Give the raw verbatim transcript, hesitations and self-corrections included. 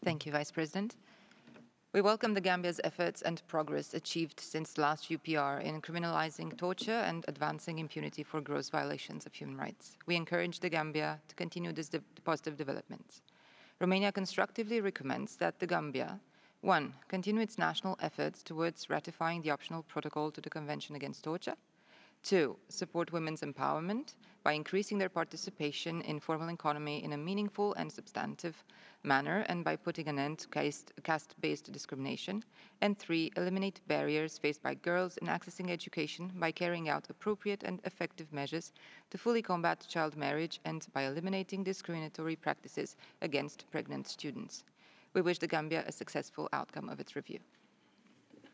Thank you, Vice President. We welcome the Gambia's efforts and progress achieved since the last U P R in criminalizing torture and advancing impunity for gross violations of human rights. We encourage the Gambia to continue these de- positive developments. Romania constructively recommends that the Gambia, one, continue its national efforts towards ratifying the optional protocol to the Convention Against Torture. Two, support women's empowerment by increasing their participation in formal economy in a meaningful and substantive manner and by putting an end to caste- caste-based discrimination. And three, eliminate barriers faced by girls in accessing education by carrying out appropriate and effective measures to fully combat child marriage and by eliminating discriminatory practices against pregnant students. We wish the Gambia a successful outcome of its review.